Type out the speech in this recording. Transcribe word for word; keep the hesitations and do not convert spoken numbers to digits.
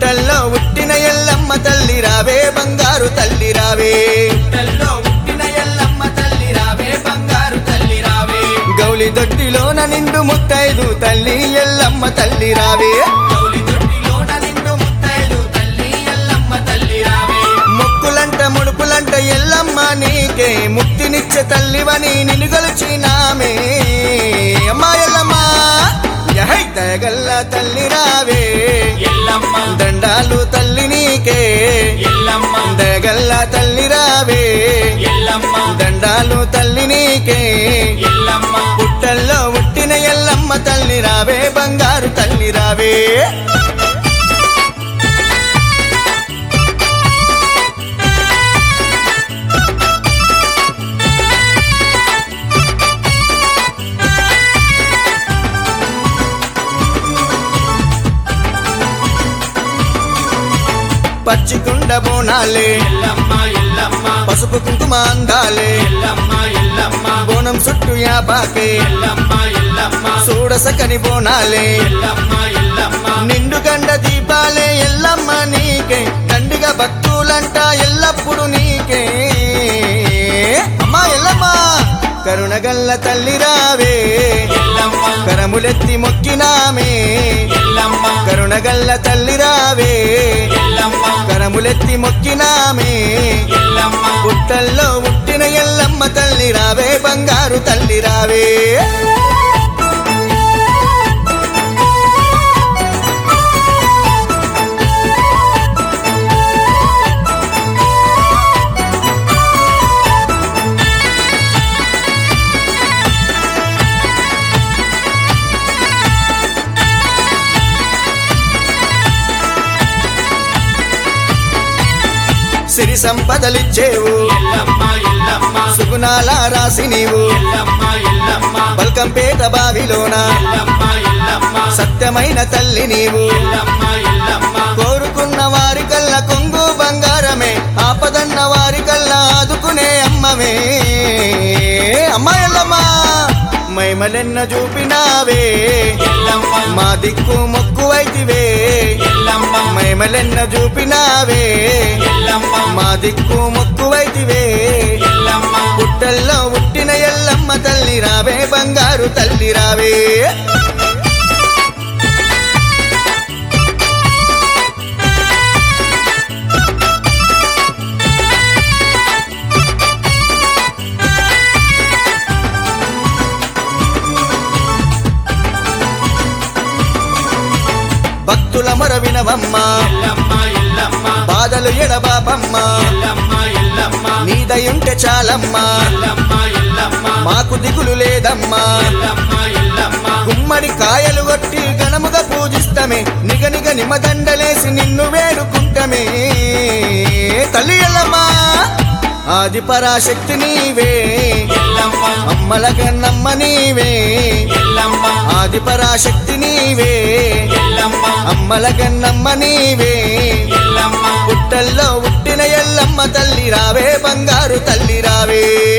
పుట్టల్లో ఉట్టిన ఎల్లమ్మ తల్లి రావే బంగారు తల్లి రావే పుట్టల్లో పుట్టిన ఎల్లమ్మ తల్లి రావే బంగారు తల్లి రావే గౌలి దొట్టిలోన నిండు ముత్తైదు తల్లి ఎల్లమ్మ తల్లి రావే గౌలి దొడ్డిలోన నిండు ముత్తైదు తల్లి ఎల్లమ్మ తల్లి రావే మొక్కులంట ముడుపులంట ఎల్లమ్మ నీకే ముక్తినిచ్చే తల్లివని నిన్ను గొలిచినామే అమ్మా ఎల్లమ్మ యహై దయగల్ల తల్లి రావే ఎల్లమ్మ దండాలు తల్లి నీకే ఎల్లమ్మ దయగల్ల తల్లి రావే ఎల్లమ్మ దండాలు తల్లి నీకే ఎల్లమ్మ పుట్టల్లో ఉట్టిన ఎల్లమ్మ తల్లి రావే బంగారు తల్లి రావే పచ్చికుండ బోనాలే ఎల్లమ్మ ఎల్లమ్మ పసుపు కుంకుమ అందాలే ఎల్లమ్మ ఎల్లమ్మ బోనం చుట్టూ యాపాకే ఎల్లమ్మ ఎల్లమ్మ చూడసకని బోనాలే ఎల్లమ్మ ఎల్లమ్మ నిండు గండ దీపాలే ఎల్లమ్మ నీకే దండిగా భక్తులంట ఎల్లప్పుడు నీకే అమ్మా ఎల్లమ్మ కరుణగల్ల తల్లి రావే ఎల్లమ్మ కరములెత్తి మొక్కినామే ఎల్లమ్మ కరుణగల్ల తల్లి రావే ఎల్లమ్మ కరములెత్తి మొక్కినామే ఎల్లమ్మ పుట్టల్లో ఉట్టిన ఎల్లమ్మ తల్లి రావే బంగారు తల్లి రావే సిరి సంపదలిచ్చేవు ఎల్లమ్మ ఎల్లమ్మ సుగుణాల రాసి నీవు ఎల్లమ్మ ఎల్లమ్మ బల్కంపేట బావిలోన ఎల్లమ్మ ఎల్లమ్మ సత్యమైన తల్లి నీవు ఎల్లమ్మ ఎల్లమ్మ కోరుకున్న వారి కల్లా కొంగు బంగారమే ఆపదన్న వారి కల్లా ఆదుకునే అమ్మవే అమ్మా ఎల్లమ్మ మైమలెన్న చూపినావే ఎల్లమ్మ మా దిక్కు మొక్కువైతివే ఎల్లమ్మ మైమలెన్న చూపినావే ఎల్లమ్మ మా దిక్కు మొక్కువైతివే ఎల్లమ్మ పుట్టల్లో ఉట్టిన ఎల్లమ్మ తల్లి రావే బంగారు తల్లి రావే భక్తుల మొర వినవమ్మ ఎల్లమ్మ ఎల్లమ్మ బాధలు ఎడబాపమ్మ ఎల్లమ్మ ఎల్లమ్మ నీదయుంటే చాలమ్మా ఎల్లమ్మ ఎల్లమ్మ మాకు దిగులు లేదమ్మా ఎల్లమ్మ ఎల్లమ్మ గుమ్మడి కాయలు కొట్టి గణముగా పూజిస్తమే నిగ నిగ నిమదండలేసి నిన్ను వేడుకుంటమే తల్లి ఎల్లమ్మా ఆది పరాశక్తి నీవే ఎల్లమ్మ అమ్మల గన్నమ్మ నీవే ఎల్లమ్మ ఆది పరాశక్తి నీవే ఎల్లమ్మ అమ్మల గన్నమ్మ నీవే ఎల్లమ్మ పుట్టల్లో ఉట్టిన ఎల్లమ్మ తల్లి రావే బంగారు తల్లి రావే